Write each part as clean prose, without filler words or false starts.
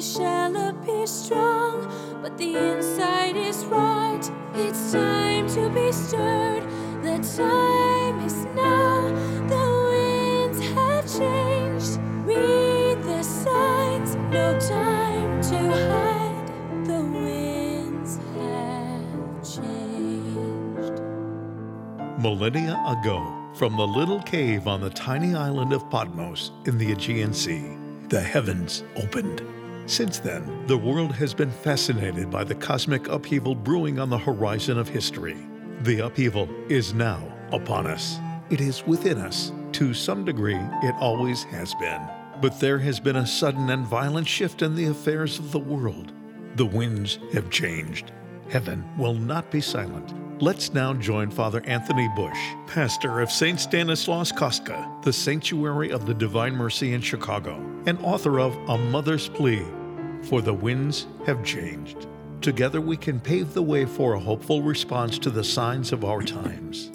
shell appears strong, but the inside is rot. It's time to be stirred. The time is now. The winds have changed. Read the signs. No time to hide. The winds have changed. Millennia ago, from the little cave on the tiny island of Patmos in the Aegean Sea, the heavens opened. Since then, the world has been fascinated by the cosmic upheaval brewing on the horizon of history. The upheaval is now upon us. It is within us. To some degree, it always has been. But there has been a sudden and violent shift in the affairs of the world. The winds have changed. Heaven will not be silent. Let's now join Father Anthony Bush, pastor of St. Stanislaus Kostka, the Sanctuary of the Divine Mercy in Chicago, and author of A Mother's Plea, For the Winds Have Changed. Together we can pave the way for a hopeful response to the signs of our times.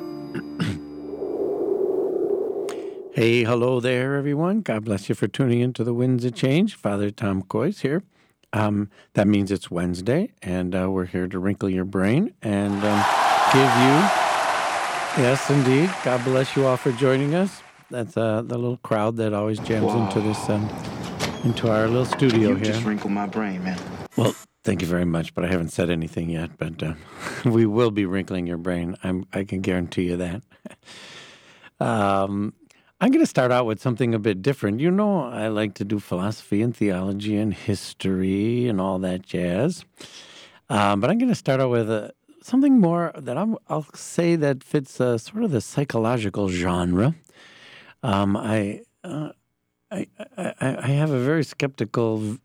Hey, hello there, everyone. God bless you for tuning in to The Winds of Change. Father Tom Coyce here. That means it's Wednesday, and we're here to wrinkle your brain and give you, yes, indeed, God bless you all for joining us. That's the little crowd that always jams into this, into our little studio you here. Just wrinkle my brain, man. Well, thank you very much, but I haven't said anything yet, but we will be wrinkling your brain. I can guarantee you that. I'm going to start out with something a bit different. You know, I like to do philosophy and theology and history and all that jazz. But I'm going to start out with something more that I'll say that fits sort of the psychological genre. I have a very skeptical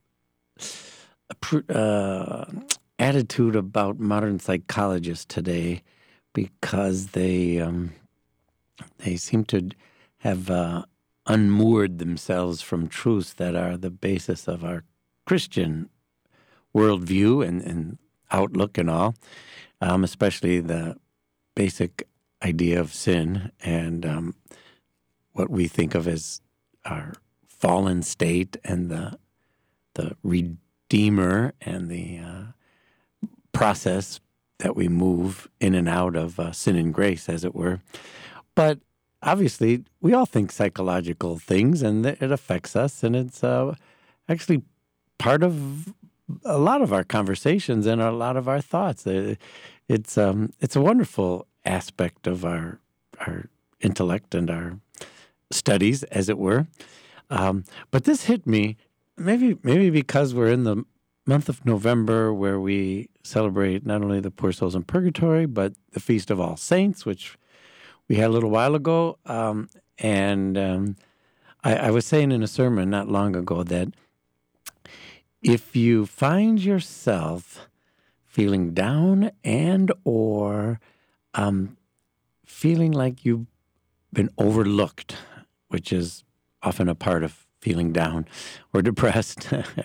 attitude about modern psychologists today because they seem to have unmoored themselves from truths that are the basis of our Christian worldview and outlook and all, especially the basic idea of sin and what we think of as our fallen state and the Redeemer and the process that we move in and out of sin and grace, as it were. But obviously, we all think psychological things, and it affects us, and it's actually part of a lot of our conversations and a lot of our thoughts. It's a wonderful aspect of our intellect and our studies, as it were. But this hit me maybe because we're in the month of November, where we celebrate not only the poor souls in purgatory, but the Feast of All Saints, which we had a little while ago, and I was saying in a sermon not long ago that if you find yourself feeling down and or feeling like you've been overlooked, which is often a part of feeling down or depressed,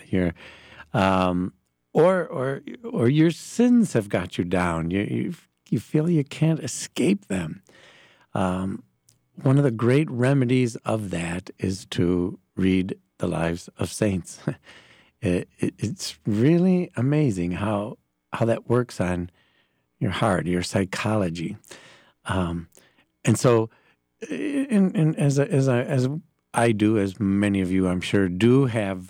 or your sins have got you down, you feel you can't escape them. One of the great remedies of that is to read the lives of saints. It's really amazing how that works on your heart, your psychology. And so, as I do, as many of you I'm sure do, have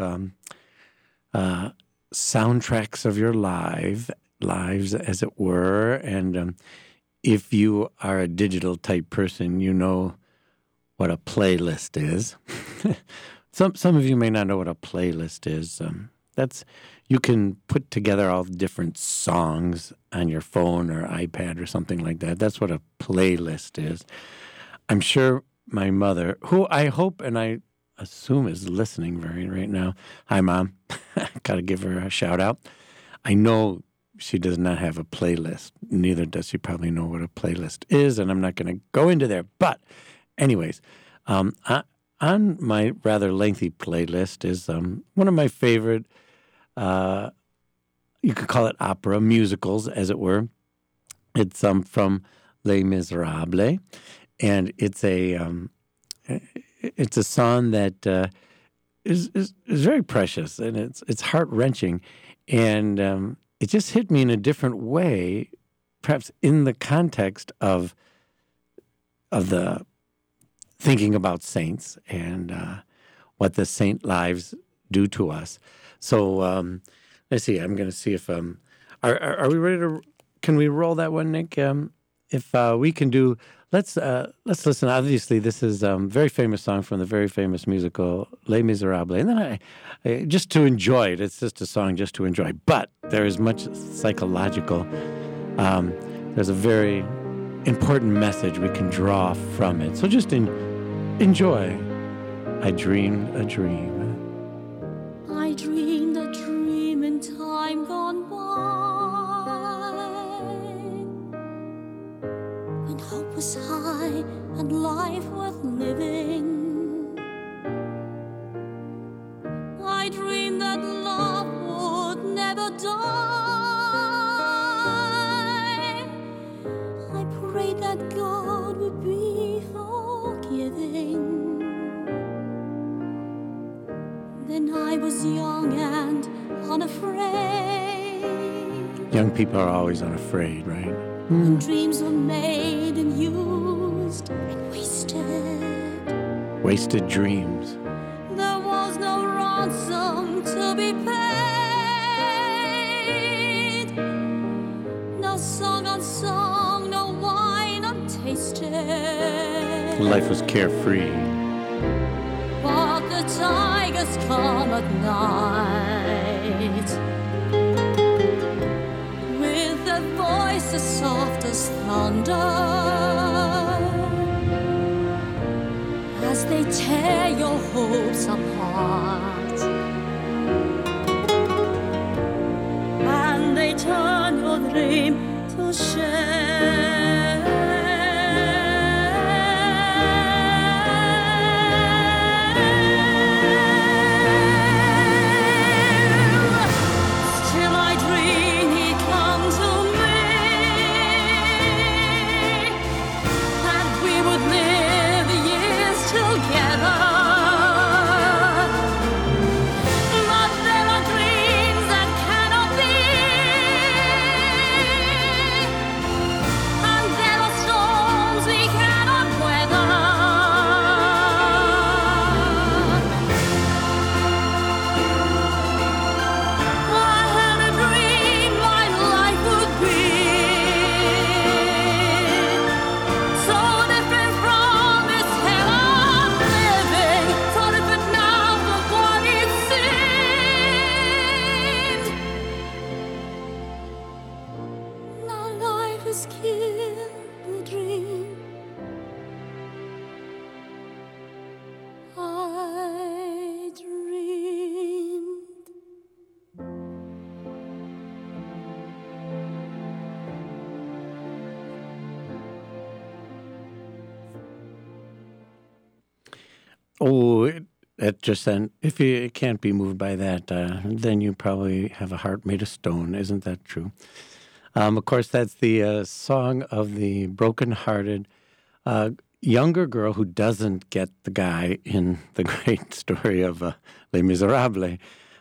soundtracks of your lives, as it were, and if you are a digital type person, you know what a playlist is. Some of you may not know what a playlist is. You can put together all the different songs on your phone or iPad or something like that. That's what a playlist is. I'm sure my mother, who I hope and I assume is listening right now. Hi, Mom. Got to give her a shout out. I know she does not have a playlist. Neither does she probably know what a playlist is, and I'm not going to go into there. But anyways, on my rather lengthy playlist is one of my favorite, you could call it opera, musicals, as it were. It's from Les Miserables, and it's a song that is very precious, and it's heart-wrenching. And it just hit me in a different way, perhaps in the context of the thinking about saints and what the saint lives do to us. So let's see. I'm going to see if are we ready to? Can we roll that one, Nick? If we can do, let's listen. Obviously, this is a very famous song from the very famous musical Les Miserables. And then I just to enjoy it. It's just a song just to enjoy. But there is much psychological. There's a very important message we can draw from it. So just enjoy. I dreamed a dream. I dreamed a dream in time gone by, when hope was high and life worth living. I dreamed that love would never die. I prayed that God would be forgiving. Then I was young and unafraid. Young people are always unafraid, right? When dreams were made and used and wasted. Wasted dreams. There was no ransom to be paid. No song unsung, no wine untasted. Life was carefree. But the tigers come at night, with their voices soft as thunder, as they tear your hopes apart, and they turn your dream to shame. Oh, that just then, if you can't be moved by that, then you probably have a heart made of stone. Isn't that true? Of course, that's the song of the broken-hearted younger girl who doesn't get the guy in the great story of Les Miserables.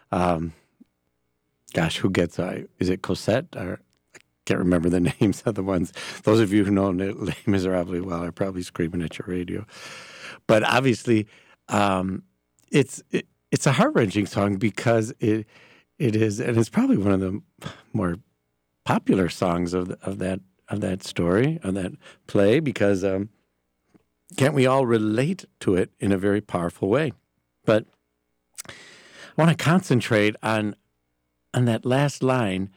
Gosh, who gets, is it Cosette? Or I can't remember the names of the ones. Those of you who know Les Miserables well are probably screaming at your radio. But obviously, it's a heart-wrenching song because it is, and it's probably one of the more popular songs of that story, of that play, because can't we all relate to it in a very powerful way? But I want to concentrate on that last line.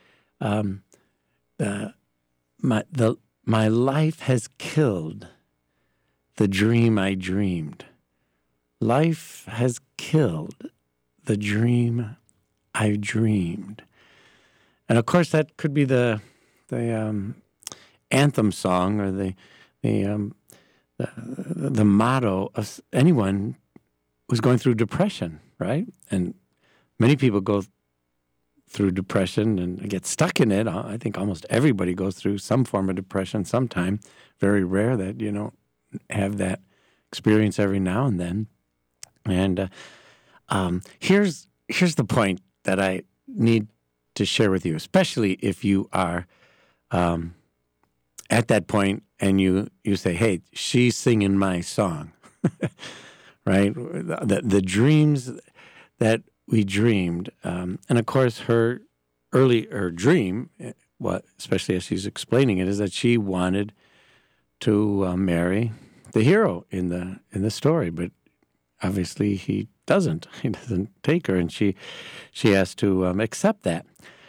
My life has killed the dream I dreamed. Life has killed the dream I dreamed. And of course, that could be the anthem song or the motto of anyone who's going through depression, right? And many people go through depression and get stuck in it. I think almost everybody goes through some form of depression sometime. Very rare that you don't have that experience every now and then. And Here's the point that I need to share with you, especially if you are at that point and you say, hey, she's singing my song, right? The dreams that we dreamed. And of course, her dream, especially as she's explaining it, is that she wanted to marry the hero in the story, but obviously he doesn't. He doesn't take her, and she has to accept that.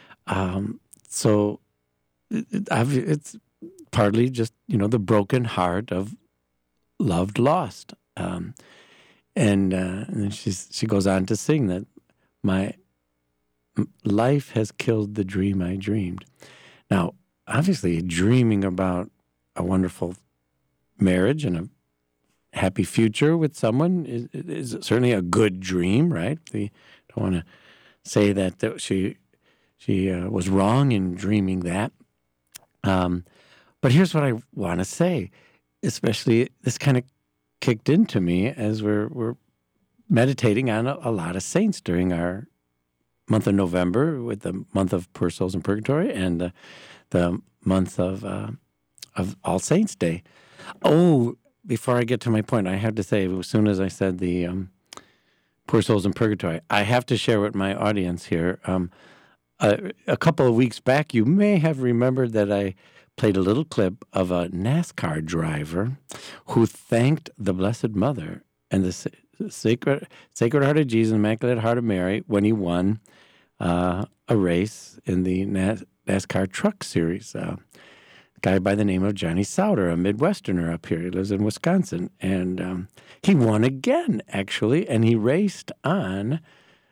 So it's partly just the broken heart of loved lost, and then she goes on to sing that my life has killed the dream I dreamed. Now, obviously, dreaming about a wonderful marriage and a happy future with someone is certainly a good dream, right? We don't want to say that she was wrong in dreaming that. But here's what I want to say, especially this kind of kicked into me as we're meditating on a lot of saints during our month of November, with the month of Poor Souls in Purgatory and the month of All Saints Day. Oh, before I get to my point, I have to say, as soon as I said the Poor Souls in Purgatory, I have to share with my audience here. A couple of weeks back, you may have remembered that I played a little clip of a NASCAR driver who thanked the Blessed Mother and the Sacred Heart of Jesus and Immaculate Heart of Mary when he won a race in the NASCAR Truck Series. A guy by the name of Johnny Sauter, a Midwesterner up here. He lives in Wisconsin. And he won again, actually, and he raced on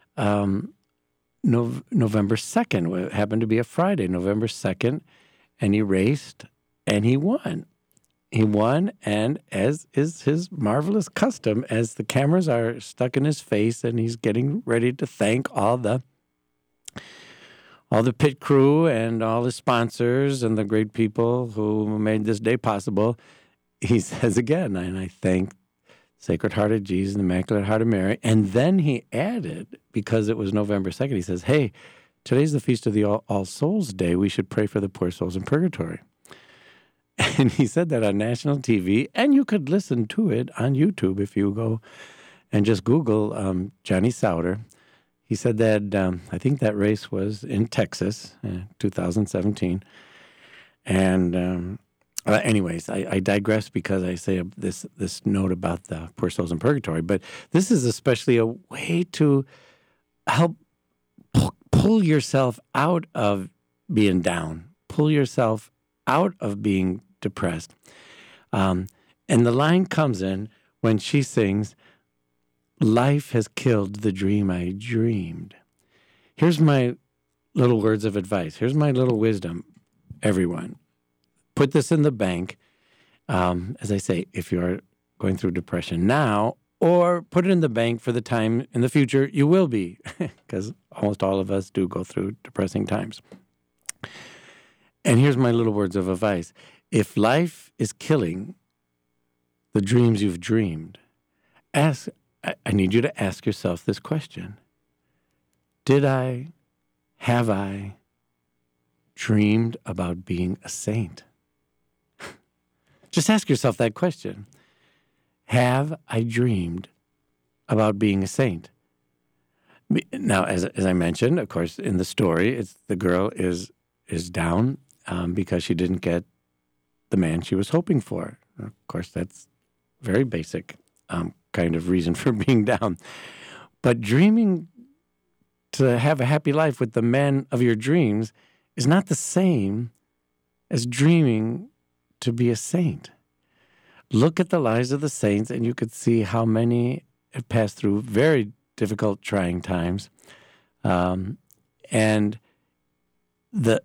November 2nd. It happened to be a Friday, November 2nd, and he raced, and he won. He won, and as is his marvelous custom, as the cameras are stuck in his face and he's getting ready to thank all the pit crew and all the sponsors and the great people who made this day possible, he says again, and I thank Sacred Heart of Jesus and Immaculate Heart of Mary. And then he added, because it was November 2nd, he says, hey, today's the feast of the All Souls Day. We should pray for the poor souls in purgatory. And he said that on national TV, and you could listen to it on YouTube if you go and just Google Johnny Sauter. He said that, I think that race was in Texas, 2017. And anyways, I digress because I say this note about the poor souls in purgatory. But this is especially a way to help pull yourself out of being down, pull yourself out of being depressed. And the line comes in when she sings, life has killed the dream I dreamed. Here's my little words of advice. Here's my little wisdom, everyone. Put this in the bank, as I say, if you're going through depression now, or put it in the bank for the time in the future you will be, because almost all of us do go through depressing times. And here's my little words of advice. If life is killing the dreams you've dreamed, I need you to ask yourself this question. Have I dreamed about being a saint? Just ask yourself that question. Have I dreamed about being a saint? Now, as I mentioned, of course, in the story, it's the girl is down because she didn't get the man she was hoping for. Of course, that's very basic kind of reason for being down. But dreaming to have a happy life with the man of your dreams is not the same as dreaming to be a saint. Look at the lives of the saints, and you could see how many have passed through very difficult, trying times. And the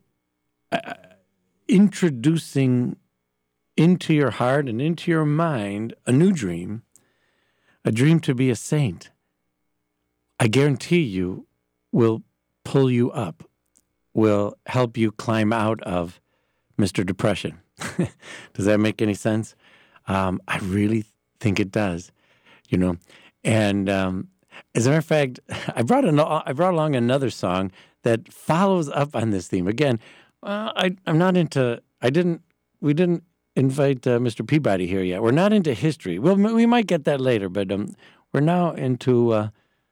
introducing into your heart and into your mind a new dream, a dream to be a saint, I guarantee you will pull you up, will help you climb out of Mr. Depression. Does that make any sense? I really think it does, And As a matter of fact, I brought along another song that follows up on this theme. Again, I'm not into. We didn't invite Mr. Peabody here yet. We're not into history. Well, we might get that later, but we're now into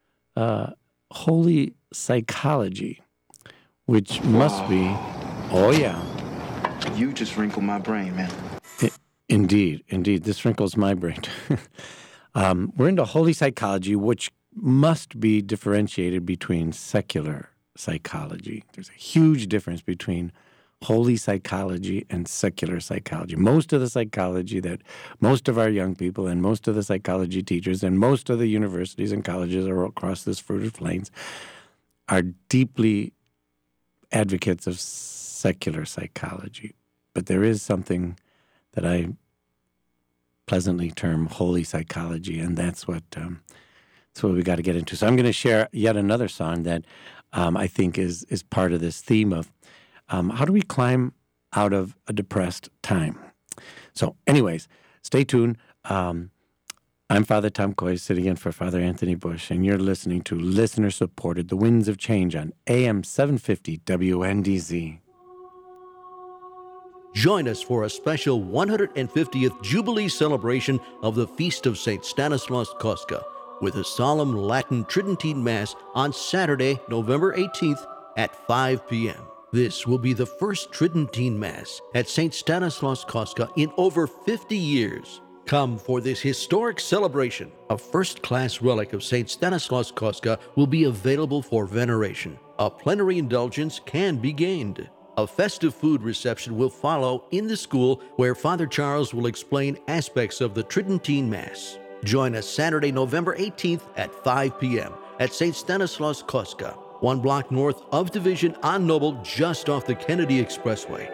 holy psychology, which must be. Oh yeah. You just wrinkled my brain, man. Indeed. This wrinkles my brain. We're into holy psychology, which must be differentiated between secular psychology. There's a huge difference between holy psychology and secular psychology. Most of the psychology that most of our young people and most of the psychology teachers and most of the universities and colleges across this fruited plains are deeply advocates of secular psychology. But there is something that I pleasantly term holy psychology, and that's what we got to get into. So I'm going to share yet another song that I think is part of this theme of how do we climb out of a depressed time. So anyways, stay tuned. I'm Father Tom Coy, sitting in for Father Anthony Bush, and you're listening to listener-supported The Winds of Change on AM 750 WNDZ. Join us for a special 150th Jubilee celebration of the Feast of St. Stanislaus Kostka with a solemn Latin Tridentine Mass on Saturday, November 18th at 5 p.m. This will be the first Tridentine Mass at St. Stanislaus Kostka in over 50 years. Come for this historic celebration. A first-class relic of St. Stanislaus Kostka will be available for veneration. A plenary indulgence can be gained. A festive food reception will follow in the school where Father Charles will explain aspects of the Tridentine Mass. Join us Saturday, November 18th at 5 p.m. at St. Stanislaus Kostka, 1 block north of Division on Noble, just off the Kennedy Expressway.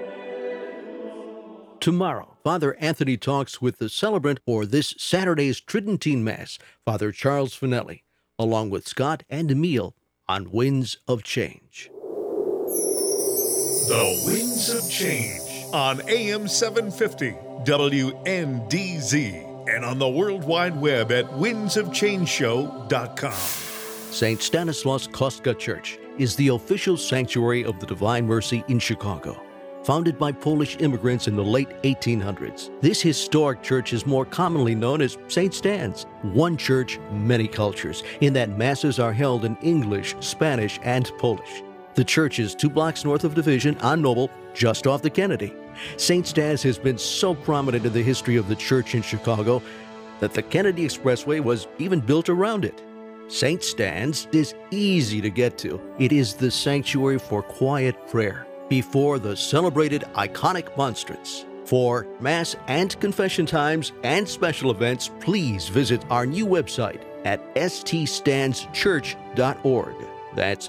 Tomorrow, Father Anthony talks with the celebrant for this Saturday's Tridentine Mass, Father Charles Finelli, along with Scott and Emil on Winds of Change. The Winds of Change on AM 750 WNDZ and on the World Wide Web at windsofchangeshow.com. St. Stanislaus Kostka Church is the official sanctuary of the Divine Mercy in Chicago. Founded by Polish immigrants in the late 1800s, this historic church is more commonly known as St. Stan's. One church, many cultures, in that masses are held in English, Spanish, and Polish. The church is 2 blocks north of Division on Noble, just off the Kennedy. St. Stan's has been so prominent in the history of the church in Chicago that the Kennedy Expressway was even built around it. St. Stan's is easy to get to. It is the sanctuary for quiet prayer before the celebrated iconic monstrance. For Mass and confession times and special events, please visit our new website at ststandschurch.org. That's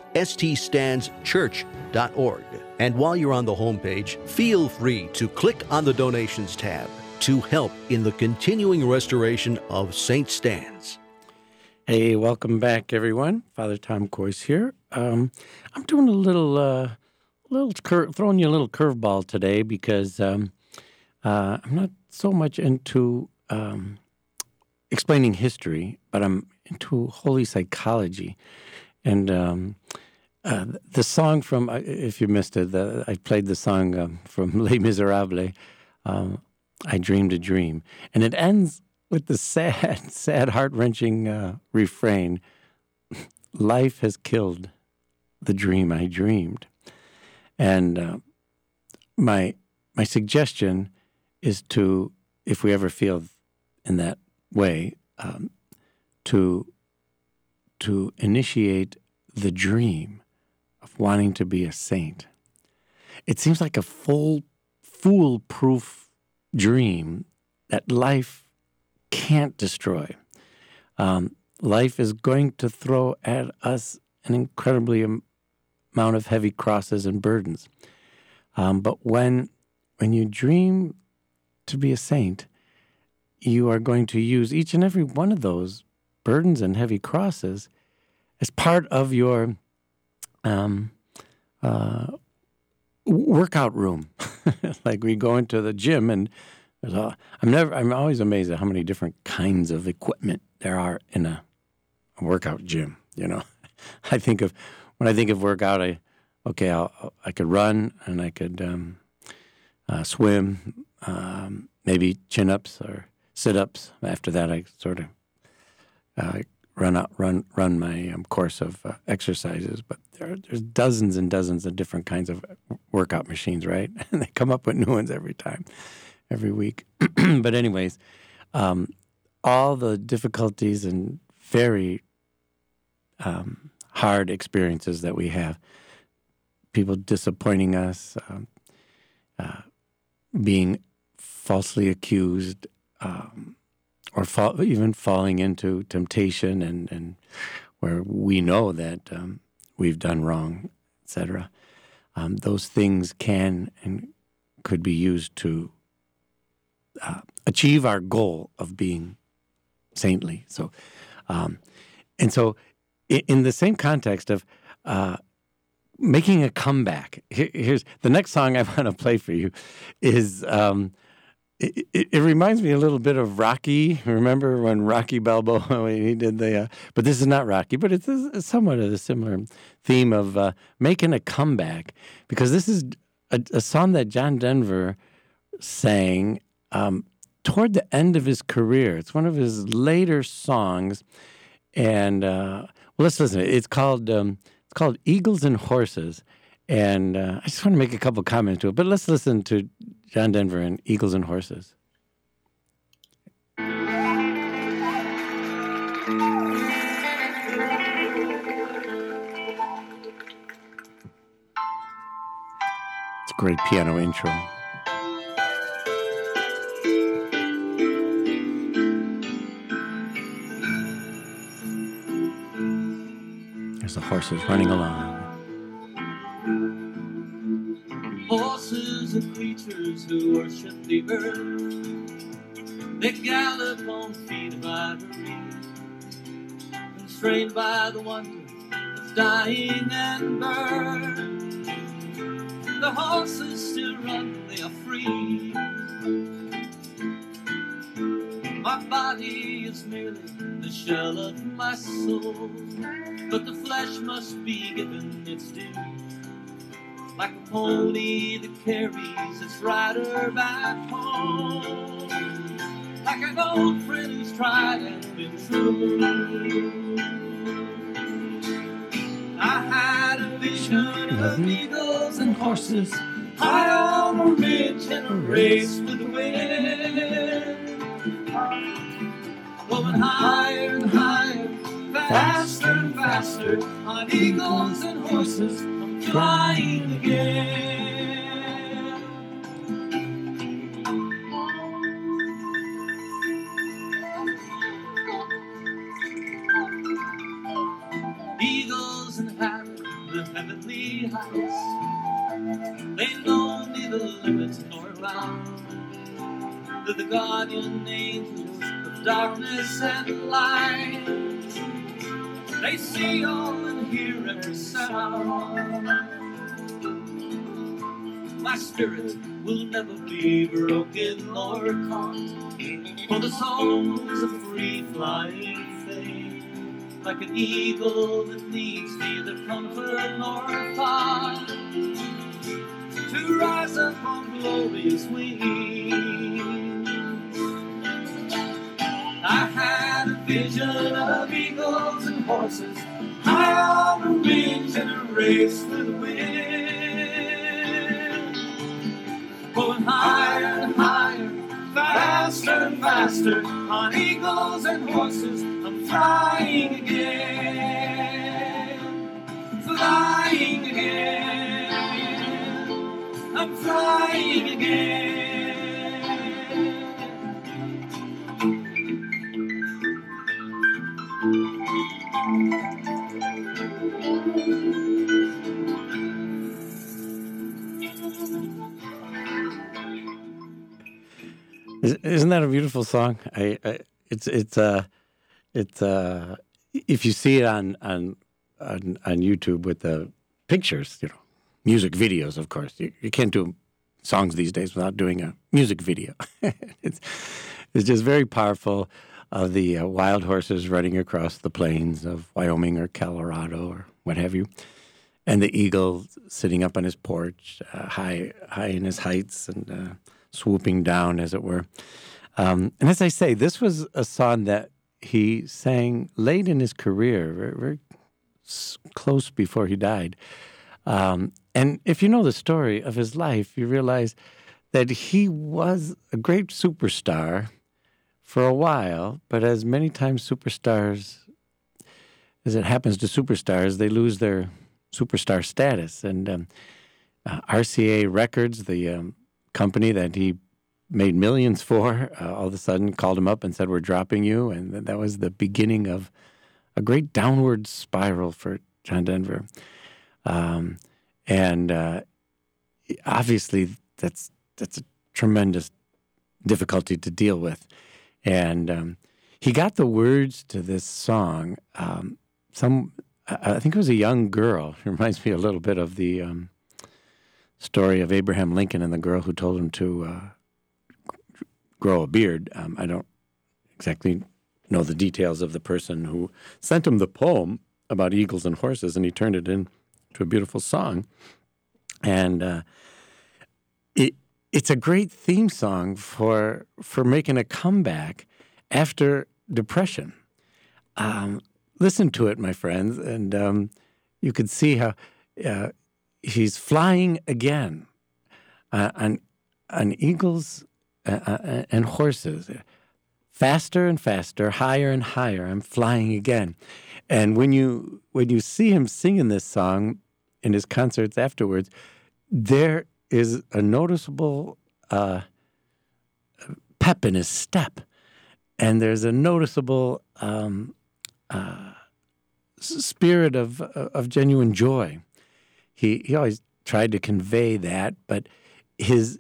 ststandschurch.org. And while you're on the homepage, feel free to click on the Donations tab to help in the continuing restoration of St. Stan's. Hey, welcome back, everyone. Father Tom Coyce here. I'm doing a throwing you a little curveball today because I'm not so much into explaining history, but I'm into holy psychology. And the song from, if you missed it, I played the song from Les Miserables, I Dreamed a Dream. And it ends with the sad, heart-wrenching refrain, life has killed the dream I dreamed. And my suggestion is to, if we ever feel in that way, to initiate the dream of wanting to be a saint. It seems like a foolproof dream that life can't destroy. Life is going to throw at us an incredibly amount of heavy crosses and burdens. But when you dream to be a saint, you are going to use each and every one of those burdens and heavy crosses as part of your workout room. Like we go into the gym and I'm always amazed at how many different kinds of equipment there are in a workout gym. You know, when I think of workout, I could run and I could swim, maybe chin-ups or sit-ups. After that, I sort of run my course of exercises. But there's dozens and dozens of different kinds of workout machines, right? And they come up with new ones every week. But anyways, all the difficulties and very hard experiences that we have, people disappointing us, being falsely accused, or even falling into temptation and where we know that we've done wrong, etc. Those things can and could be used to achieve our goal of being saintly. So, in the same context of making a comeback, here's the next song I want to play for you. Is it reminds me a little bit of Rocky. Remember when Rocky Balboa, when he did but this is not Rocky, but it's somewhat of a similar theme of making a comeback, because this is a song that John Denver sang toward the end of his career. It's one of his later songs, and let's listen. It's called Eagles and Horses, and I just want to make a couple comments to it. But let's listen to John Denver and Eagles and Horses. It's a great piano intro. There's the horses running along. Horses are creatures who worship the earth. They gallop on feet of ivory, constrained by the wonder of dying and birth. The horses still run, they are free. My body is merely the shell of my soul, but the flesh must be given its due. Like a pony that carries its rider back home, like an old friend who's tried and been true. I had a vision of eagles and horses high on a ridge in a race with the wind, going higher and higher, faster and faster, on eagles and horses, I'm flying again. Eagles inhabit the heavenly heights. They know neither limits nor bounds. They're the guardian angels of darkness and light. They see all and hear every sound. My spirit will never be broken nor caught, for the song's a free flying thing, like an eagle that needs neither comfort nor thought, to rise up on glorious wings. I had a vision of eagles and horses high on a ridge in a race with the wind, going higher and higher, faster and faster, on eagles and horses, I'm flying again, flying again, I'm flying again. Isn't that a beautiful song? It's if you see it on YouTube with the pictures, music videos, of course. You can't do songs these days without doing a music video. It's just very powerful. of the wild horses running across the plains of Wyoming or Colorado or what have you, and the eagle sitting up on his porch, high in his heights and swooping down, as it were. And as I say, this was a song that he sang late in his career, very, very close before he died. And if you know the story of his life, you realize that he was a great superstar for a while, but as many times superstars, as it happens to superstars, they lose their superstar status. And RCA Records, the company that he made millions for, all of a sudden called him up and said, "We're dropping you." And that was the beginning of a great downward spiral for John Denver. And obviously that's a tremendous difficulty to deal with. And he got the words to this song. I think it was a young girl. It reminds me a little bit of the story of Abraham Lincoln and the girl who told him to grow a beard. I don't exactly know the details of the person who sent him the poem about eagles and horses, and he turned it into a beautiful song. And it's a great theme song for making a comeback after depression. Listen to it, my friends, and you could see how he's flying again on eagles and horses. Faster and faster, higher and higher, I'm flying again. And when you see him singing this song in his concerts afterwards, there is a noticeable pep in his step, and there's a noticeable spirit of genuine joy. He always tried to convey that, but his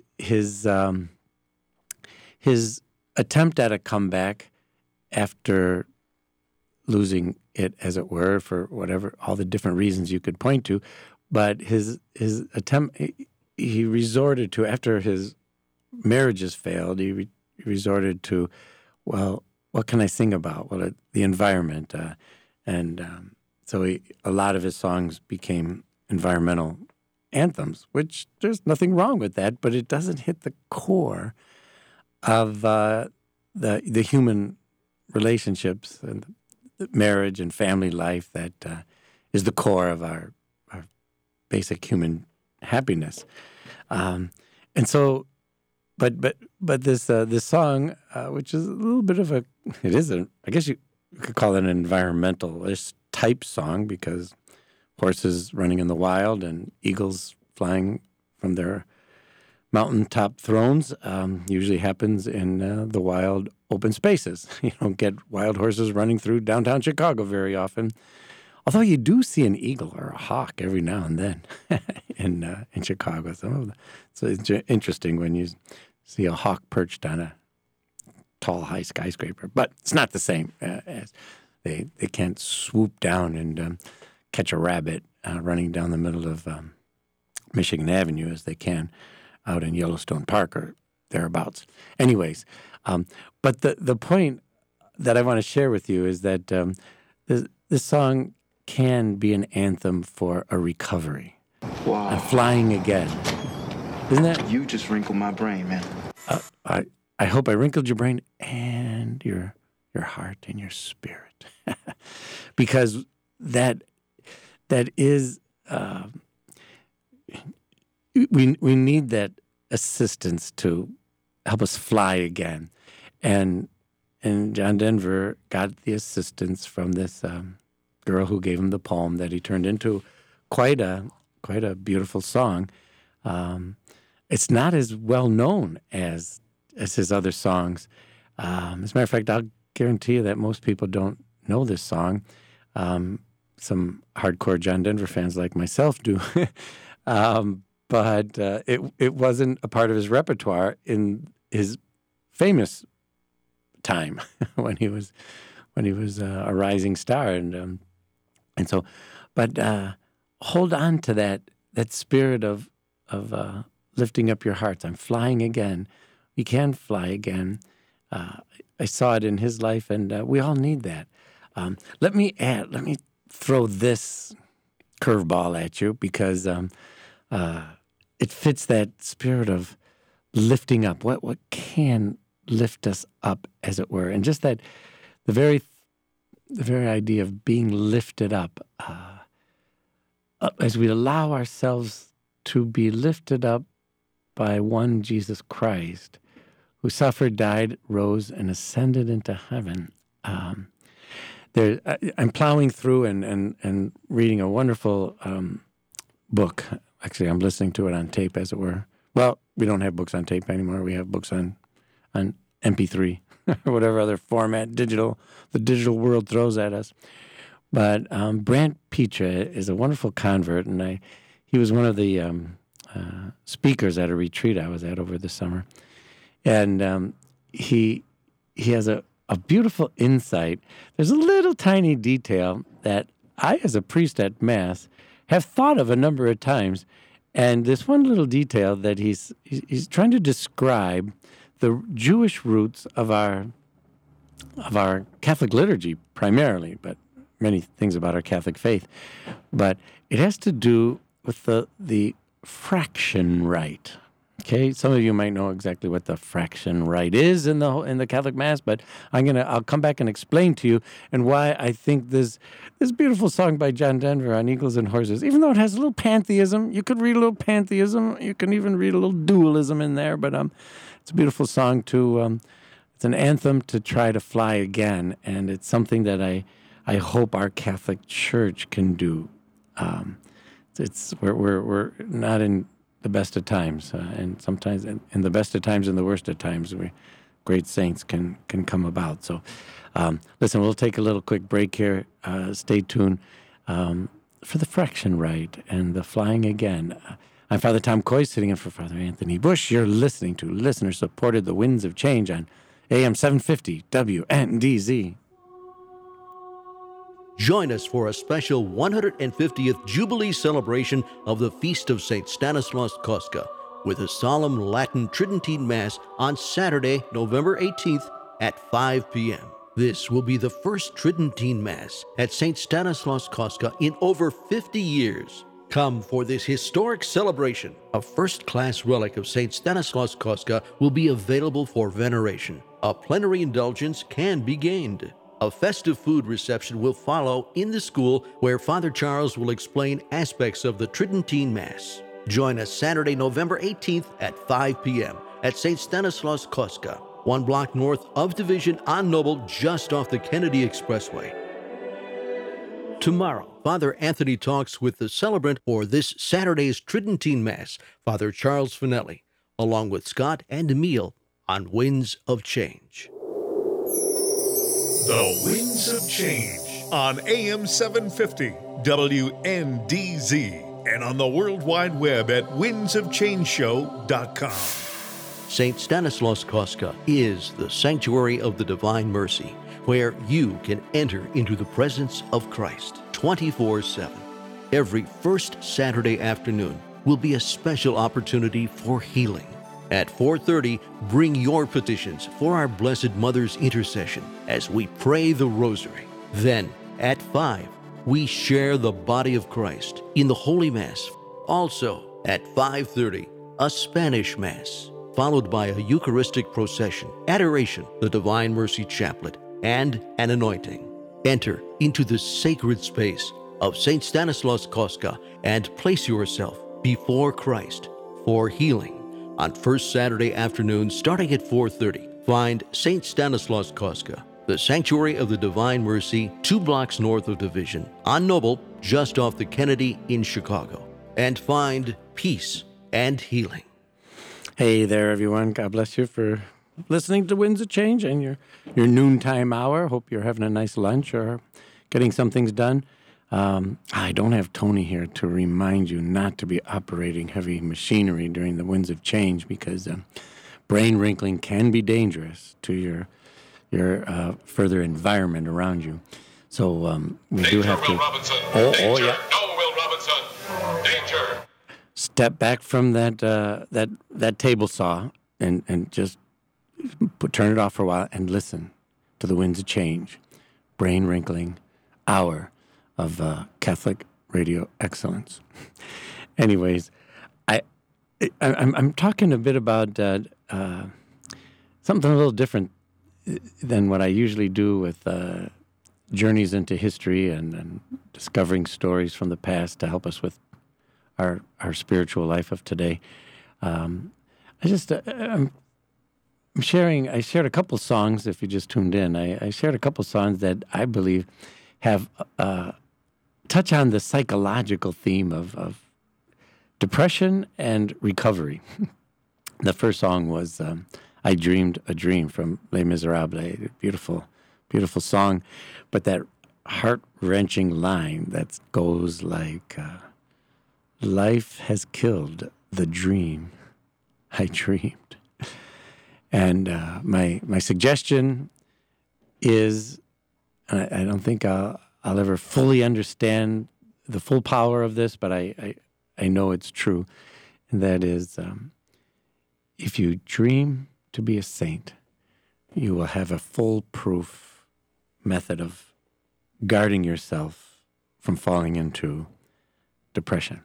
attempt at a comeback after losing it, as it were, for whatever, all the different reasons you could point to, but his attempt, he resorted to, after his marriages failed, he resorted to, well, what can I sing about? Well, the environment. So a lot of his songs became environmental anthems, which there's nothing wrong with that, but it doesn't hit the core of the human relationships and the marriage and family life that is the core of our basic human happiness. And so, but this song, which is a little bit of I guess you could call it an environmentalist type song, because horses running in the wild and eagles flying from their mountaintop thrones usually happens in the wild open spaces. You don't get wild horses running through downtown Chicago very often, although you do see an eagle or a hawk every now and then in Chicago. So it's interesting when you see a hawk perched on a tall, high skyscraper, but it's not the same as they can't swoop down and catch a rabbit running down the middle of Michigan Avenue as they can out in Yellowstone Park or thereabouts. Anyways, but the point that I want to share with you is that this song can be an anthem for a recovery. Wow. And flying again. Isn't that? You just wrinkled my brain, man. I hope I wrinkled your brain and your heart and your spirit. Because that is... We need that assistance to help us fly again, and John Denver got the assistance from this girl who gave him the poem that he turned into quite a beautiful song. It's not as well known as his other songs. As a matter of fact, I'll guarantee you that most people don't know this song. Some hardcore John Denver fans like myself do. But it wasn't a part of his repertoire in his famous time when he was a rising star, and so, but hold on to that spirit of lifting up your hearts. I'm flying again. We can fly again. I saw it in his life, and we all need that. Let me throw this curveball at you because it fits that spirit of lifting up. What can lift us up, as it were, and just that the very idea of being lifted up, as we allow ourselves to be lifted up by one Jesus Christ, who suffered, died, rose, and ascended into heaven. I'm plowing through and reading a wonderful book. Actually, I'm listening to it on tape, as it were. Well, we don't have books on tape anymore. We have books on MP3 or whatever other format the digital world throws at us. But Brant Petra is a wonderful convert, and he was one of the speakers at a retreat I was at over the summer. And he has a beautiful insight. There's a little tiny detail that I, as a priest at Mass, have thought of a number of times. And this one little detail that he's trying to describe the Jewish roots of our Catholic liturgy primarily, but many things about our Catholic faith. But it has to do with the fraction rite. Okay, some of you might know exactly what the fraction rite is in the Catholic Mass, but I'll come back and explain to you and why I think this beautiful song by John Denver on Eagles and Horses, even though it has a little pantheism, you could read a little pantheism, you can even read a little dualism in there, but it's a beautiful song it's an anthem to try to fly again, and it's something that I hope our Catholic Church can do. We're not in the best of times, and sometimes in the best of times and the worst of times, great saints can come about. So, listen, we'll take a little quick break here. Stay tuned for the fraction rite and the flying again. I'm Father Tom Coy, sitting in for Father Anthony Bush. You're listening to listener-supported The Winds of Change on AM 750 WNDZ. Join us for a special 150th Jubilee celebration of the Feast of St. Stanislaus Kostka with a solemn Latin Tridentine Mass on Saturday, November 18th at 5 p.m. This will be the first Tridentine Mass at St. Stanislaus Kostka in over 50 years. Come for this historic celebration. A first-class relic of St. Stanislaus Kostka will be available for veneration. A plenary indulgence can be gained. A festive food reception will follow in the school where Father Charles will explain aspects of the Tridentine Mass. Join us Saturday, November 18th at 5 p.m. at St. Stanislaus Kostka, 1 block north of Division on Noble, just off the Kennedy Expressway. Tomorrow, Father Anthony talks with the celebrant for this Saturday's Tridentine Mass, Father Charles Finelli, along with Scott and Emil on Winds of Change. The Winds of Change on AM 750 WNDZ and on the World Wide Web at windsofchangeshow.com. St. Stanislaus Kostka is the sanctuary of the Divine Mercy, where you can enter into the presence of Christ 24/7. Every first Saturday afternoon will be a special opportunity for healing. At 4:30, bring your petitions for our Blessed Mother's intercession as we pray the Rosary. Then, at 5, we share the body of Christ in the Holy Mass. Also, at 5:30, a Spanish Mass, followed by a Eucharistic procession, adoration, the Divine Mercy Chaplet, and an anointing. Enter into the sacred space of St. Stanislaus Kostka and place yourself before Christ for healing. On first Saturday afternoon, starting at 4:30, find St. Stanislaus Kostka, the Sanctuary of the Divine Mercy, 2 blocks north of Division, on Noble, just off the Kennedy in Chicago, and find peace and healing. Hey there, everyone. God bless you for listening to Winds of Change and your noontime hour. Hope you're having a nice lunch or getting some things done. I don't have Tony here to remind you not to be operating heavy machinery during the Winds of Change because brain wrinkling can be dangerous to your further environment around you. So we do have to. Robinson. Oh, Danger. yeah. No, Will Robinson. Danger. Step back from that table saw and just turn it off for a while and listen to the winds of change, brain wrinkling hour of Catholic radio excellence. Anyways, I'm talking a bit about something a little different than what I usually do with journeys into history and discovering stories from the past to help us with our spiritual life of today. I'm sharing. I shared a couple songs. If you just tuned in, I shared a couple songs that I believe have touch on the psychological theme of depression and recovery. The first song was "I Dreamed a Dream" from Les Miserables. Beautiful, beautiful song, but that heart-wrenching line that goes like, "Life has killed the dream I dreamed." And my suggestion is, I don't think I'll ever fully understand the full power of this, but I know it's true, and that is, if you dream to be a saint, you will have a foolproof method of guarding yourself from falling into depression.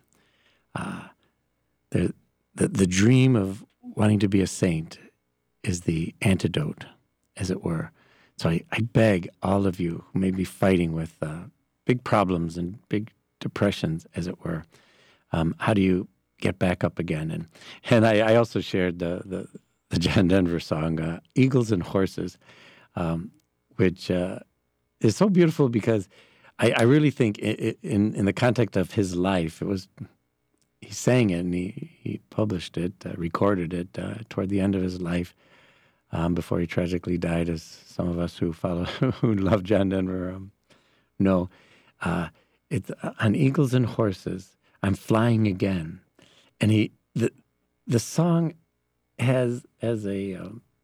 The dream of wanting to be a saint is the antidote, as it were. So I beg all of you who may be fighting with big problems and big depressions, as it were, how do you get back up again? And I also shared the John Denver song, Eagles and Horses, which is so beautiful because I really think in the context of his life, he sang it and he published it, recorded it toward the end of his life, before he tragically died, as some of us who love John Denver know. It's on Eagles and Horses, I'm flying again. And the song has a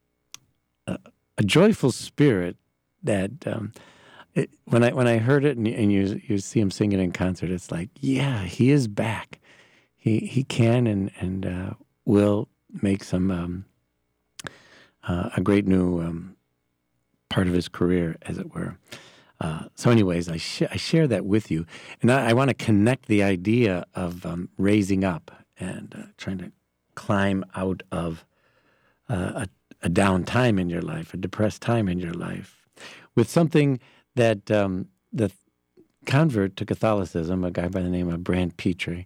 joyful spirit that when I heard it and you see him sing it in concert, it's like, yeah, he is back. He can and will make some a great new part of his career, as it were. So anyways, I share that with you. And I want to connect the idea of raising up and trying to climb out of a down time in your life, a depressed time in your life, with something that the convert to Catholicism, a guy by the name of Brant Pitre,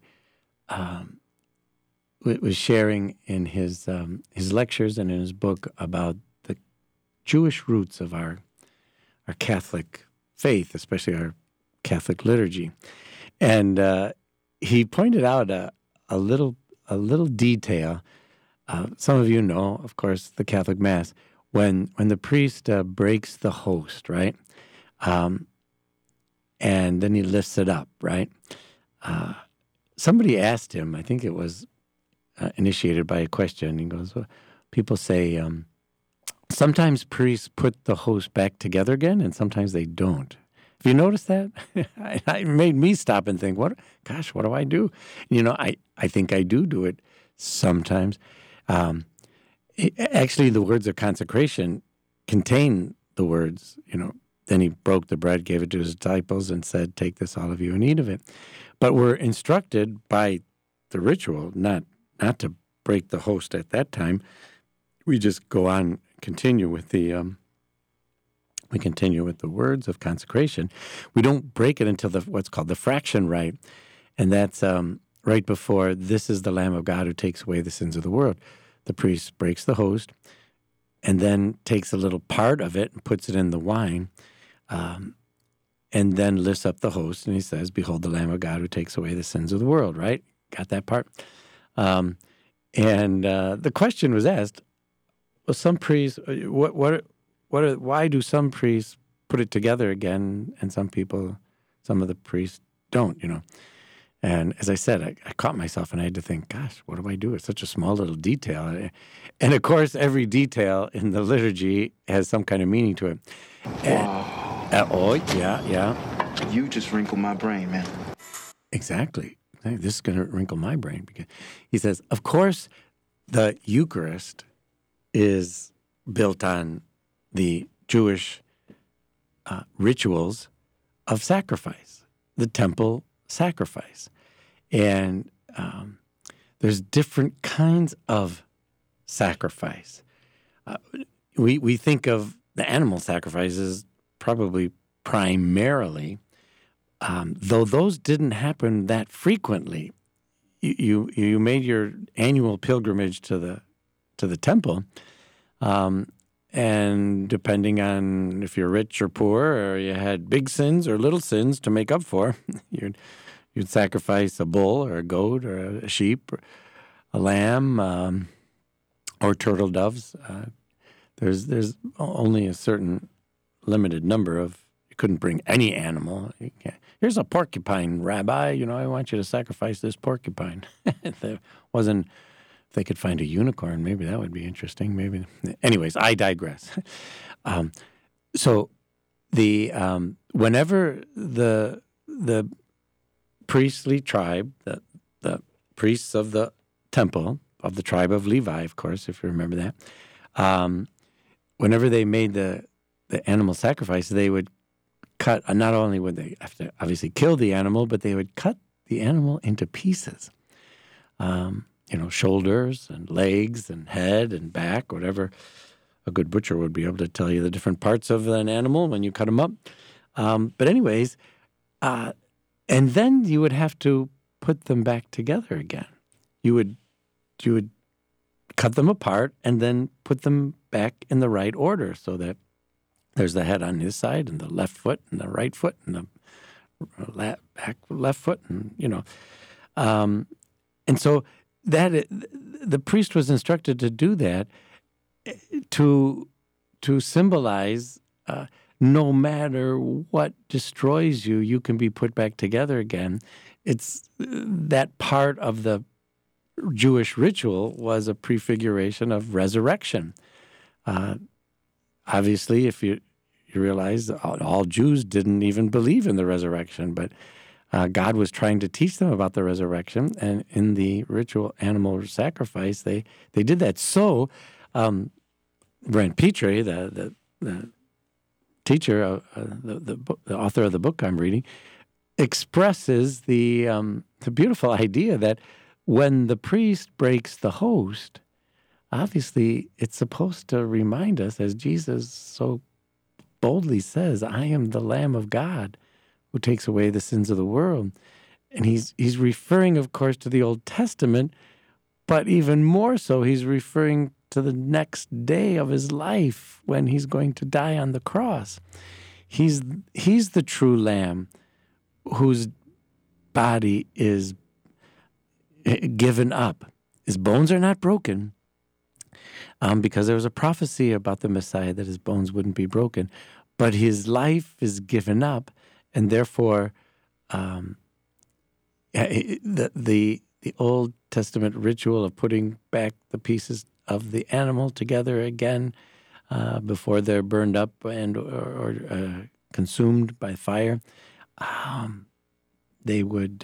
was sharing in his lectures and in his book about the Jewish roots of our Catholic faith, especially our Catholic liturgy. And he pointed out a little detail. Some of you know, of course, the Catholic Mass, when the priest breaks the host, right? And then he lifts it up, right? Somebody asked him, I think it was initiated by a question. He goes, well, people say sometimes priests put the host back together again, and sometimes they don't. Have you noticed that? It made me stop and think, what do I do? You know, I think I do it sometimes. Actually, the words of consecration contain the words, then he broke the bread, gave it to his disciples, and said, take this, all of you, and eat of it. But we're instructed by the ritual not to break the host at that time. We just go on, continue with the words of consecration. We don't break it until what's called the fraction rite, and that's right before "This is the Lamb of God who takes away the sins of the world." The priest breaks the host, and then takes a little part of it and puts it in the wine, and then lifts up the host, and he says, "Behold the Lamb of God who takes away the sins of the world." Right? Got that part? And the question was asked, well, some priests, why do some priests put it together again, and some of the priests don't, And as I said, I caught myself and I had to think, gosh, what do I do? It's such a small little detail. And of course, every detail in the liturgy has some kind of meaning to it. Yeah. You just wrinkled my brain, man. Exactly. This is going to wrinkle my brain. Because he says, of course, the Eucharist is built on the Jewish rituals of sacrifice, the temple sacrifice. And there's different kinds of sacrifice. We think of the animal sacrifices probably primarily, though those didn't happen that frequently. You made your annual pilgrimage to the temple, and depending on if you're rich or poor, or you had big sins or little sins to make up for, you'd sacrifice a bull or a goat or a sheep, or a lamb, or turtle doves. There's only a certain limited number of. You couldn't bring any animal. Here's a porcupine, Rabbi. I want you to sacrifice this porcupine. If they could find a unicorn, maybe that would be interesting. Maybe. Anyways, I digress. So whenever the priestly tribe, the priests of the temple of the tribe of Levi, of course, if you remember that, whenever they made the animal sacrifice, they would cut. Not only would they have to obviously kill the animal, but they would cut the animal into pieces. Shoulders and legs and head and back, whatever. A good butcher would be able to tell you the different parts of an animal when you cut them up. But anyways, and then you would have to put them back together again. You would cut them apart and then put them back in the right order, so that there's the head on this side and the left foot and the right foot and the back left foot, and and so that the priest was instructed to do that to symbolize no matter what destroys you, you can be put back together again. It's that part of the Jewish ritual was a prefiguration of resurrection. Obviously, if you realize all Jews didn't even believe in the resurrection, but God was trying to teach them about the resurrection, and in the ritual animal sacrifice, they did that. So, Brent Petrie, the teacher, the author of the book I'm reading, expresses the beautiful idea that when the priest breaks the host, obviously it's supposed to remind us, as Jesus so boldly says, "I am the Lamb of God who takes away the sins of the world." And he's referring, of course, to the Old Testament, but even more so, he's referring to the next day of his life when he's going to die on the cross. He's the true Lamb whose body is given up. His bones are not broken, because there was a prophecy about the Messiah that his bones wouldn't be broken, but his life is given up, and therefore the Old Testament ritual of putting back the pieces of the animal together again before they're burned up and or consumed by fire, they would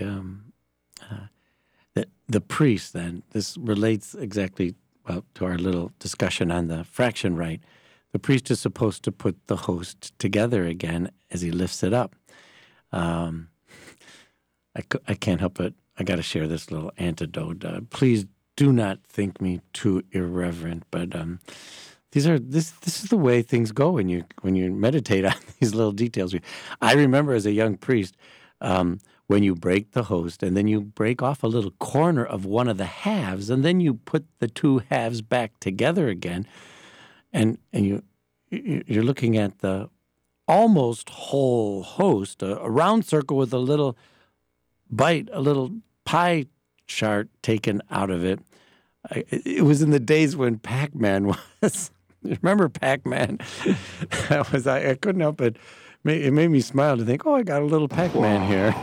the priest then. This relates exactly to our little discussion on the fraction rite. The priest is supposed to put the host together again as he lifts it up. I can't help it. I got to share this little anecdote. Please do not think me too irreverent, but this is the way things go when you meditate on these little details. I remember as a young priest, when you break the host and then you break off a little corner of one of the halves, and then you put the two halves back together again, and you're looking at the almost whole host, a round circle with a little bite, a little pie chart taken out of it. It was in the days when Pac-Man was. Remember Pac-Man? I couldn't help it. It made me smile to think, I got a little Pac-Man here.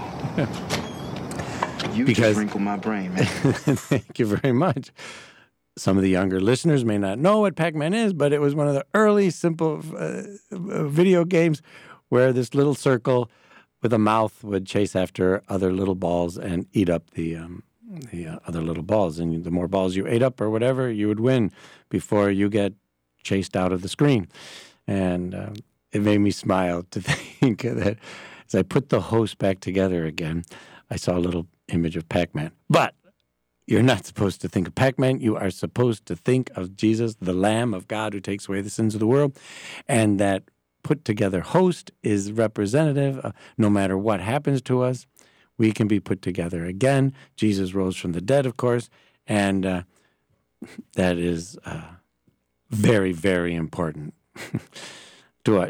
You just wrinkled my brain, man. Thank you very much. Some of the younger listeners may not know what Pac-Man is, but it was one of the early simple video games where this little circle with a mouth would chase after other little balls and eat up the other little balls. And the more balls you ate up or whatever, you would win before you get chased out of the screen. And it made me smile to think that as I put the host back together again, I saw a little image of Pac-Man. But you're not supposed to think of Pac-Man. You are supposed to think of Jesus, the Lamb of God who takes away the sins of the world. And that put together host is representative. No matter what happens to us, we can be put together again. Jesus rose from the dead, of course, and that is very, very important. Do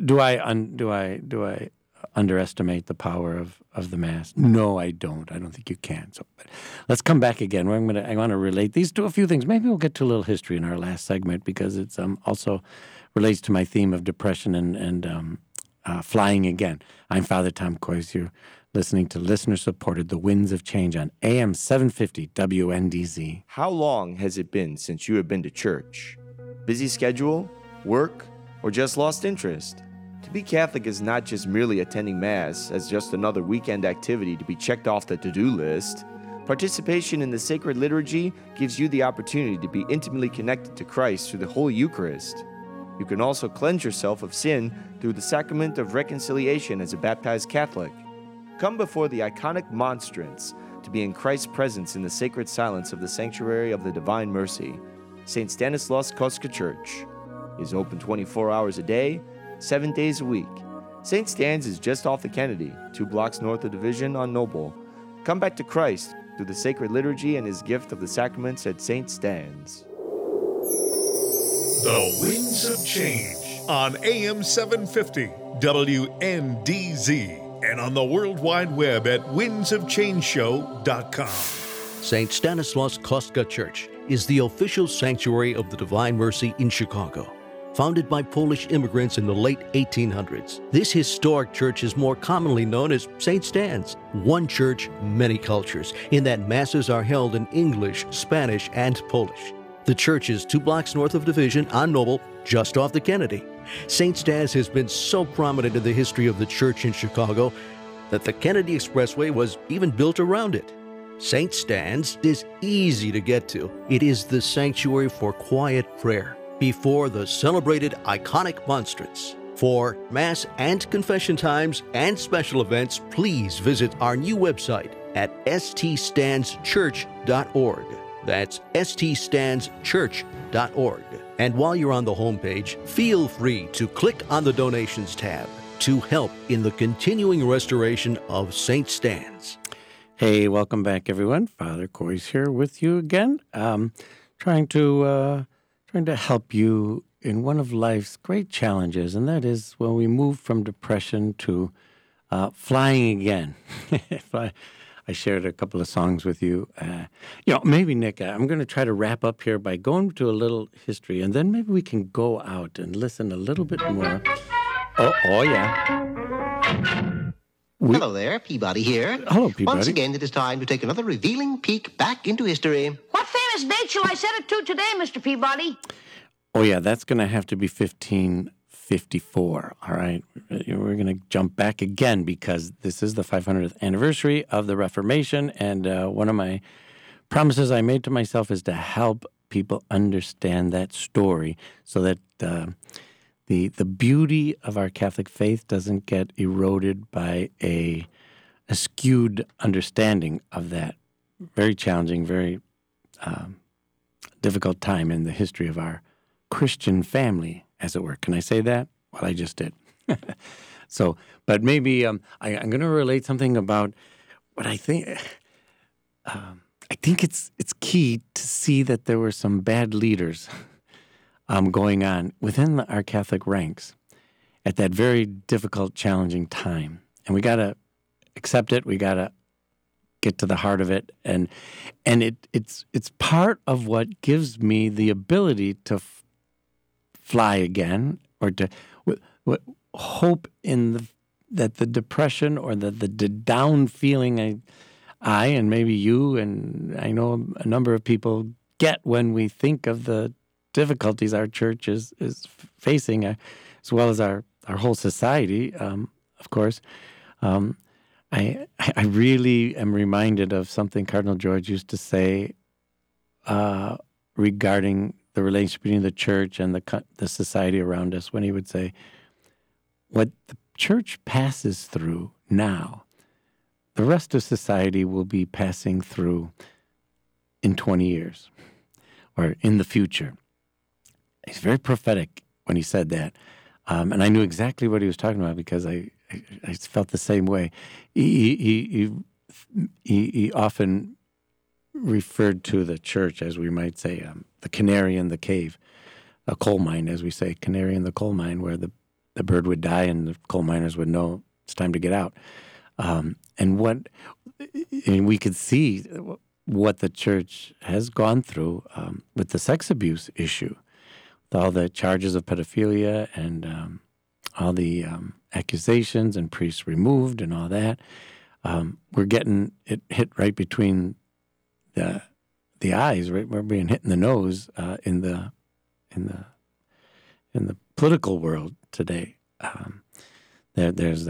I underestimate the power of the Mass? No, I don't. I don't think you can. So, but let's come back again. I want to relate these to a few things. Maybe we'll get to a little history in our last segment because it's also relates to my theme of depression and flying again. I'm Father Tom Kois. You're listening to listener-supported The Winds of Change on AM 750 WNDZ. How long has it been since you have been to church? Busy schedule? Work? Or just lost interest? To be Catholic is not just merely attending Mass as just another weekend activity to be checked off the to-do list. Participation in the sacred liturgy gives you the opportunity to be intimately connected to Christ through the Holy Eucharist. You can also cleanse yourself of sin through the sacrament of reconciliation as a baptized Catholic. Come before the iconic monstrance to be in Christ's presence in the sacred silence of the Sanctuary of the Divine Mercy. St. Stanislaus Kostka Church is open 24 hours a day, 7 days a week. St. Stan's is just off the Kennedy, 2 blocks north of Division on Noble. Come back to Christ through the sacred liturgy and his gift of the sacraments at St. Stan's. The Winds of Change on AM 750 WNDZ and on the World Wide Web at windsofchangeshow.com. St. Stanislaus Kostka Church is the official sanctuary of the Divine Mercy in Chicago. Founded by Polish immigrants in the late 1800s, this historic church is more commonly known as St. Stan's. One church, many cultures, in that Masses are held in English, Spanish, and Polish. The church is 2 blocks north of Division on Noble, just off the Kennedy. St. Stan's has been so prominent in the history of the church in Chicago that the Kennedy Expressway was even built around it. St. Stan's is easy to get to. It is the sanctuary for quiet prayer before the celebrated iconic monstrance. For Mass and confession times and special events, please visit our new website at ststanschurch.org. That's ststanschurch.org. And while you're on the homepage, feel free to click on the Donations tab to help in the continuing restoration of St. Stan's. Hey, welcome back, everyone. Father Kois here with you again, trying to help you in one of life's great challenges, and that is when we move from depression to flying again. I shared a couple of songs with you. Maybe, Nick, I'm going to try to wrap up here by going to a little history, and then maybe we can go out and listen a little bit more. Oh yeah. Hello there, Peabody here. Hello, Peabody. Once again, it is time to take another revealing peek back into history. What famous date shall I set it to today, Mr. Peabody? Oh, yeah, that's going to have to be 1554, all right? We're going to jump back again because this is the 500th anniversary of the Reformation, and one of my promises I made to myself is to help people understand that story so that the beauty of our Catholic faith doesn't get eroded by a skewed understanding of that very challenging, very difficult time in the history of our Christian family, as it were. Can I say that? Well, I just did. So, but maybe I'm going to relate something about what I think. I think it's key to see that there were some bad leaders going on within our Catholic ranks at that very difficult, challenging time. And we got to accept it. We got to get to the heart of it. And it's part of what gives me the ability to fly again or to hope in that the depression or the down feeling I and maybe you and I know a number of people get when we think of the difficulties our church is facing, as well as our whole society, of course. I really am reminded of something Cardinal George used to say regarding the relationship between the church and the society around us when he would say, what the church passes through now, the rest of society will be passing through in 20 years or in the future. He's very prophetic when he said that. And I knew exactly what he was talking about because I felt the same way. He often referred to the church as, we might say, the canary in the cave, a coal mine, as we say, canary in the coal mine, where the bird would die and the coal miners would know it's time to get out. And we could see what the church has gone through with the sex abuse issue, with all the charges of pedophilia and all the accusations and priests removed and all that. We're getting it hit right between the eyes, right? We're being hit in the nose in the political world today. There's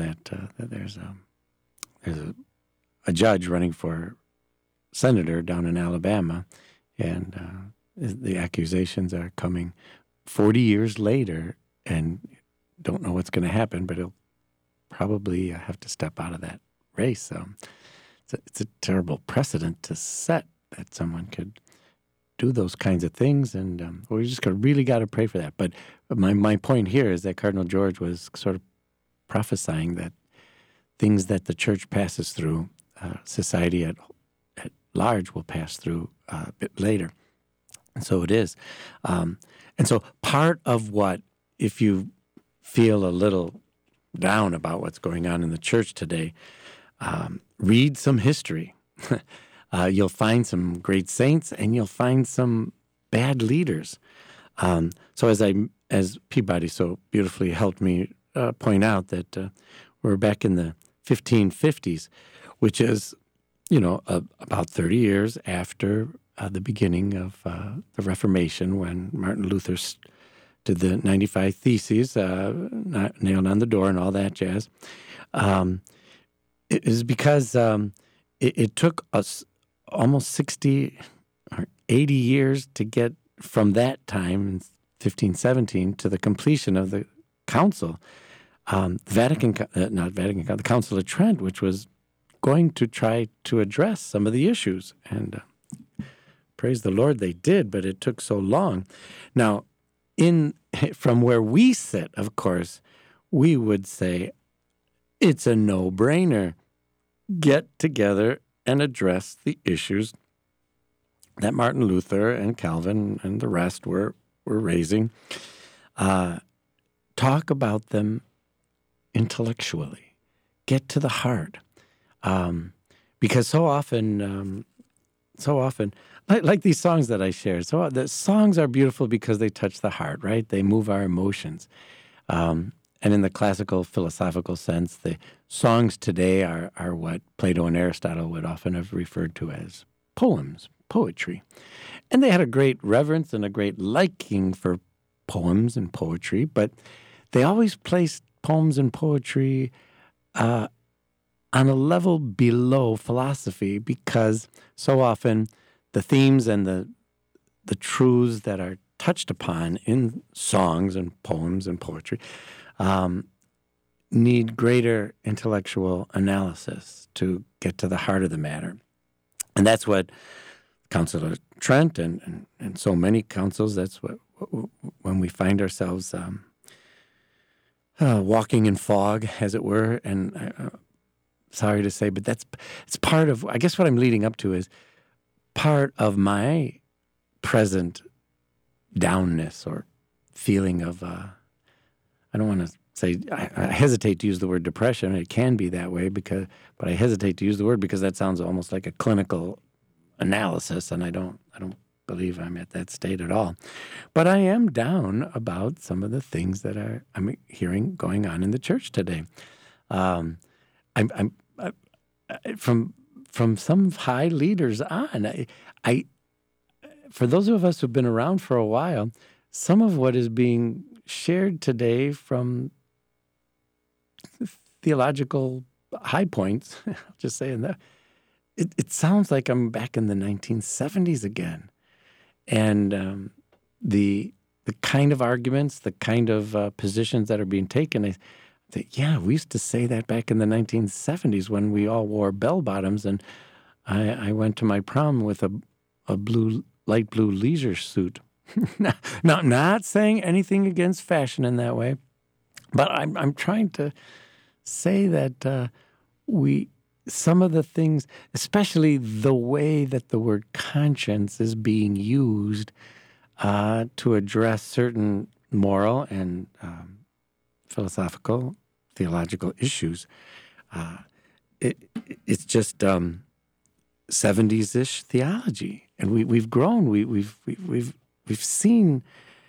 a judge running for senator down in Alabama, and the accusations are coming 40 years later, and don't know what's going to happen, but he'll probably have to step out of that race. It's a terrible precedent to set that someone could do those kinds of things, and we just really got to pray for that. But my point here is that Cardinal George was sort of prophesying that things that the church passes through, society at large will pass through a bit later. And so it is. And so part of what, if you feel a little down about what's going on in the church today, read some history. You'll find some great saints, and you'll find some bad leaders. So as Peabody so beautifully helped me point out, that we're back in the 1550s, which is, about 30 years after the beginning of the Reformation, when Martin Luther did the 95 Theses, nailed on the door and all that jazz. It is because it took us almost 60 or 80 years to get from that time in 1517 to the completion of the council, the Council of Trent, which was going to try to address some of the issues. And praise the Lord, they did, but it took so long. Now, from where we sit, of course, we would say it's a no-brainer. Get together and address the issues that Martin Luther and Calvin and the rest were raising. Talk about them intellectually. Get to the heart. Because so often, like these songs that I shared, so the songs are beautiful because they touch the heart, right? They move our emotions. And in the classical philosophical sense, the songs today are what Plato and Aristotle would often have referred to as poems, poetry. And they had a great reverence and a great liking for poems and poetry, but they always placed poems and poetry on a level below philosophy, because so often the themes and the truths that are touched upon in songs and poems and poetry need greater intellectual analysis to get to the heart of the matter. And that's what Council of Trent and so many councils, that's what when we find ourselves walking in fog, as it were, and sorry to say, but it's part of, I guess what I'm leading up to is part of my present downness or feeling of, I don't want to say, I hesitate to use the word depression. It can be that way, but I hesitate to use the word because that sounds almost like a clinical analysis, and I don't believe I'm at that state at all. But I am down about some of the things that I'm hearing going on in the church today. I'm from some high leaders on. I for those of us who've been around for a while, some of what is being shared today from theological high points, I'll just say that, it sounds like I'm back in the 1970s again. And the kind of arguments, the kind of positions that are being taken. I think, yeah, we used to say that back in the 1970s when we all wore bell bottoms, and I went to my prom with a light blue leisure suit. Not saying anything against fashion in that way, but I'm trying to say that some of the things, especially the way that the word conscience is being used to address certain moral and philosophical, theological issues, it's just 70s-ish theology, and we've grown. We've seen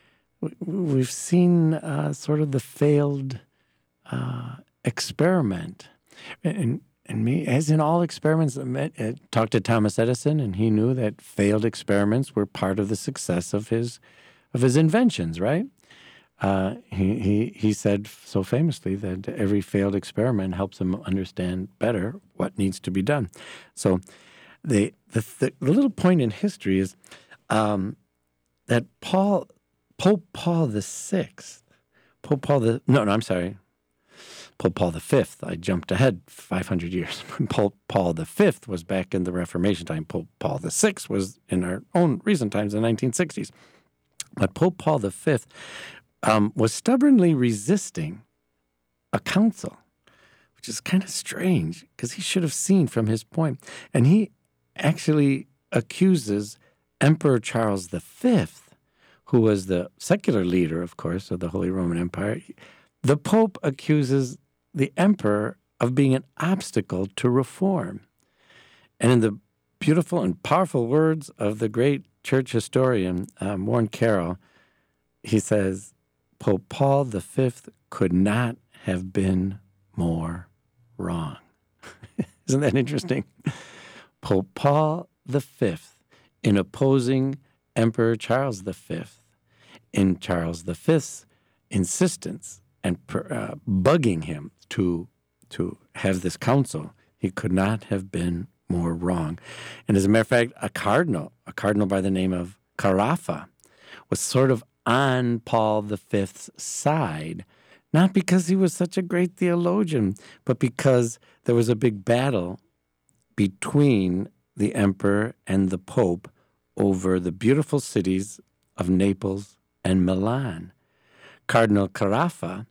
sort of the failed experiment, and me, as in all experiments, I talked to Thomas Edison, and he knew that failed experiments were part of the success of his inventions. Right? He said so famously that every failed experiment helps him understand better what needs to be done. So, the little point in history is that Pope Paul VI, Pope Paul V, I jumped ahead 500 years. Pope Paul V was back in the Reformation time. Pope Paul VI was in our own recent times, in the 1960s. But Pope Paul V was stubbornly resisting a council, which is kind of strange because he should have seen from his point. And he actually accuses Emperor Charles V, who was the secular leader, of course, of the Holy Roman Empire. The Pope accuses the emperor of being an obstacle to reform. And in the beautiful and powerful words of the great church historian, Warren Carroll, he says, Pope Paul V could not have been more wrong. Isn't that interesting? Pope Paul V, in opposing Emperor Charles V, in Charles V's insistence and bugging him to have this council, he could not have been more wrong. And as a matter of fact, a cardinal by the name of Carafa, was sort of on Paul V's side, not because he was such a great theologian, but because there was a big battle between the emperor and the pope over the beautiful cities of Naples and Milan. Cardinal Carafa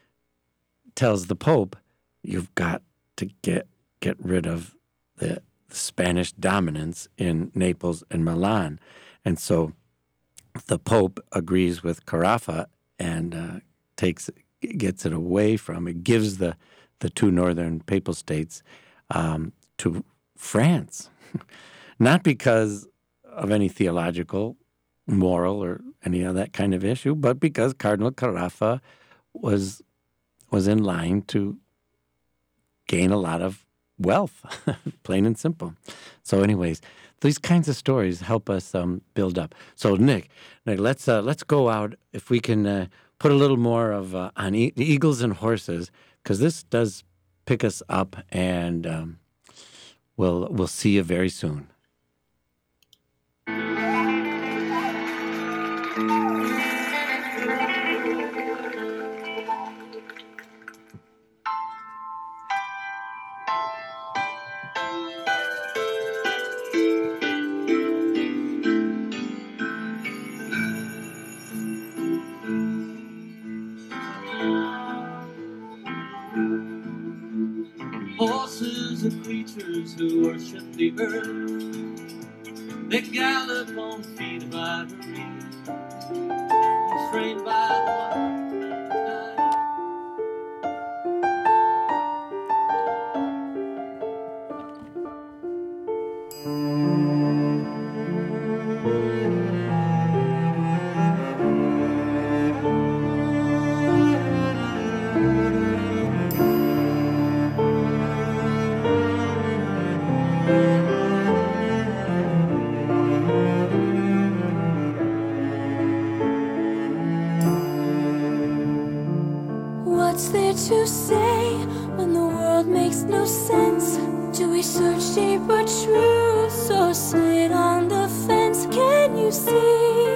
tells the pope, you've got to get rid of the Spanish dominance in Naples and Milan. And so the pope agrees with Carafa and gets it away from it, gives the two northern papal states to France, not because of any theological, moral, or any of that kind of issue, but because Cardinal Carafa was in line to gain a lot of wealth, plain and simple. So anyways, these kinds of stories help us build up. So Nick, let's go out, if we can put a little more of on eagles and horses, because this does pick us up, and we'll see you very soon. Horses are creatures who worship the earth. They gallop on feet of ivory, constrained by the water. What's there to say when the world makes no sense? Do we search deeper truths or sit on the fence? Can you see